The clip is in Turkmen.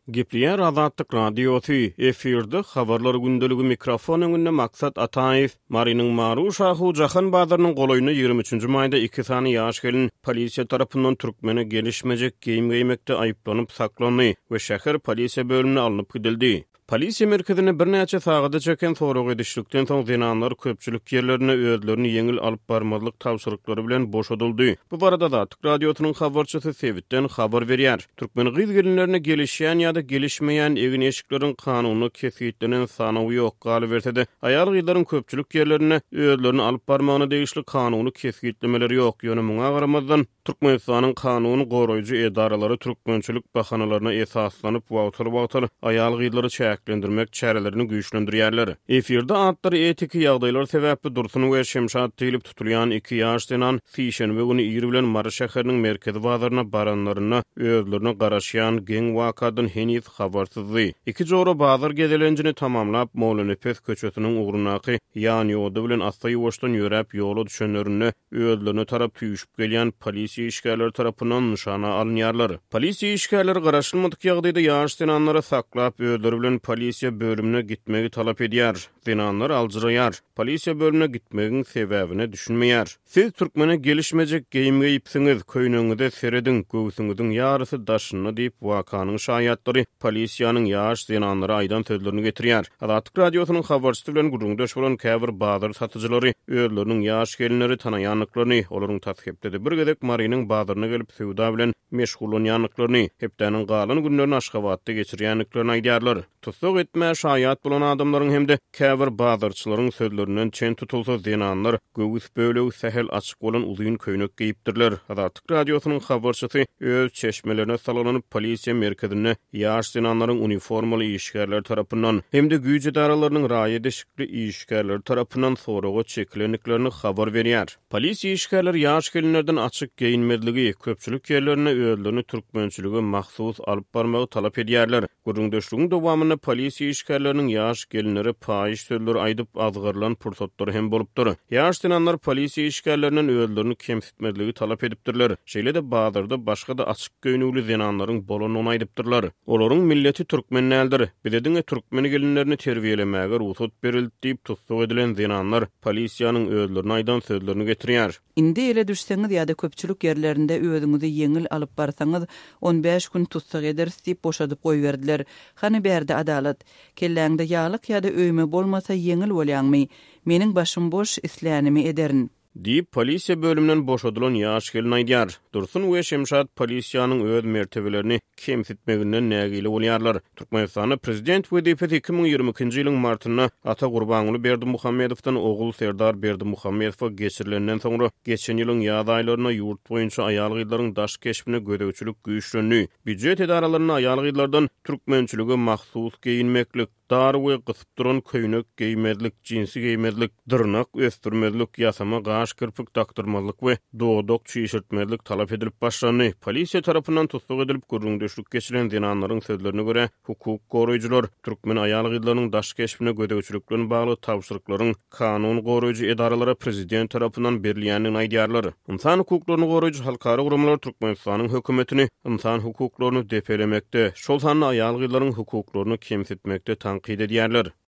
Gepliýär Azatlyk radiosu efirde habarlar gündəligi mikrofon öňünde Maksat Ataýew, Marynyň Maruşahu Jahan bazarynyň golaýyny 23-nji maýda 2 sany ýaş gelin polisiýa tarapyndan türkmene gelişmejek geyim giymekde aýyplanyp saklandy we şäher polisiýa bölümine alınıp gidildi. Polisiýa merkezine bir näçe sagada çeken sorag edişlikden soň zinanlar köpçülik ýerlerine özlerini ýeňil alyp barmazlyk tawşyryklary bilen boşadyldy. Bu barada da Türk radiosynyň habarçysy Sevitden habar berýär. Türkmen gyz gelinlerine gelişýän ýa-da gelişmeýän egin eşikleriň kanuny kefiýetlenen sanawy ýok galy bersede, aýal gyzlaryň köpçülik ýerlerine özlerini alyp barmagyna degişli kanuny kefiýetlemeleri ýok. Ýöne muňa garamazdan Türkmenistanyň kanuny goraýjy edaralary türkmençilik bahanalarına esaslanyp wagtyr aýal gyzlary çäklendirmek çärelerini güýçlendirýärler. Efirde atları etiki ýagdaýlar sebäpli Dursun we Şemşat diýilip tutulýan 2 ýaşdynan Fişen we güni ýyry bilen Mara şäheriniň merkezi bazaryna baranlaryna özlerine garaşýan geň wakadan heniz habarsyzdy. 2 jora bazar gezelenjini tamamlap Moğlanepes köçesiniň ugrunaky ýan ýolda bilen asty ýoşdan ýörep ýola düşenlerini özlerine tarap tüýüşip gelýän polisiýa işgärleri tarapyndan nişana alınýarlar. Polisiýa işgärleri garaşylmadyk ýagdaýda ýaşdynanlara saklap özleri bilen polisiýa bölümine gitmegi talap edýär. Zinanlar alжyraýar. Polisiýa bölümine gitmegiň sebäbini düşünmeýär. Siz türkmene gelişmejek geyim giýipsiňiz, köýnüňizde seredin, göwsüňiziň ýarysy daşyny diýip wakanyň şaýatlary polisiýanyň ýaş zinanlary aýdan sözlerini getirýär. Azatlyk radiosynyň habarçysy bilen gurulmdaş bolan käbir bazar satyjylary özleriniň ýaş gelinleri tanaýanlyklaryny, olaryň taskepde bir gezek Marynyň bazaryna gelip sewda bilen meşgulanýanlyklaryny, hepdeniň galan günlerini Aşgabatda geçirýänliklaryny aýdýarlar. Tutsuk etme şaýat bolan adamlaryň hemde käbir bazarçylaryň sözlerinden çen tutulsa zinanlar göwüs böleg sähel açyk bolan uzun köýnek giýipdirler. Azatlyk radiosynyň habarçysy öz çeşmelerine salanyp polisiýa merkezine ýaş zinanlaryň uniformaly işgärler tarapyndan hemde güýç edaralarynyň raýa edişikli işgärler tarapyndan soraga çekilenliklerini habar berýär. Polisiýa işgärleri ýaş gelinlerden açyk geyinmezligi, köpçülik ýerlerine özlerini türkmençiligi mahsus alyp barmagy talap edýärler. Gurulmdaşlygyň dowamyny polisiýa işgärleriniň ýaş gelinleri paýyş sözleri aýdyp azgarlan pursatlary hem bolupdyr. Ýaş zinanlar polisiýa işgärlerinden özlerini kemsitmezligi talap edipdirler. Şeýle de bazarda başga da açyk göýnügli zinanlaryň bolanyny aýdypdyrlar. Olaryň milleti türkmen näldiri. Biledin türkmen gelinlerini terbiýelemäge ruhsat berildi diýip tutsuk edilen zinanlar polisiýanyň özlerini aýdan sözlerini getirýär. Indi ele düşseňiz ýa-da köpçülik ýerlerinde özüňizi ýeňil alyp barsaňyz 15 gün tutsak edersiz diýip boşadyp goýberdiler. Hany berde adalet. Kelläňde ýalyk ýa-da öýme bolmasa ýeňil bolýanmy? Meniň başym boş, isläänimi ederin. Diýip polisiýa bölümünden boşadylan ýaş gelin aýdýar. Dursun we Şemşat polisiýanyň öz mertebelerini kemsitmeginden nägili bolýarlar. Türkmenistanyň prezident wezifesi 2022-nji ýylyň martyna Ata Gurbanuly Berdimuhammedowdan ogul Serdar Berdimuhammedow geçirilenden soňra geçen ýylyň ýaz aýlaryna ýurt boýunça aýal gyzlaryň daş keşbine gödäwçilik güýçlendi. Büdjet edaralaryna aýal gyzlardan türkmençiligi mahsus geyinmeklik, dar we gysyp duran köýnek giýmezlik, jinsi giýmezlik, dyrnak östürmezlik, ýasama gaş kirpik taktyrmazlyk we dodok çyşyrtmezlik talap edilip başlandy. Polisiýa tarapyndan tutsuk edilip gurulmdaşlyk geçiren zinanlaryň sözlerine görä, hukuk goraýjylar türkmen aýal gyzlarynyň daş keşbine gödäwçiliklerine bagly tawşyryklaryň kanun goraýjy edaralara prezident tarapyndan berilýänini aýdýarlar. Insan hukuklaryny goraýjy halkara gurumlar Türkmenistanyň hökümetini insan hukuklaryny depelemekde, şol sanly aýal gyzlaryň hukuklaryny kemsitmekde tanqid edýärler.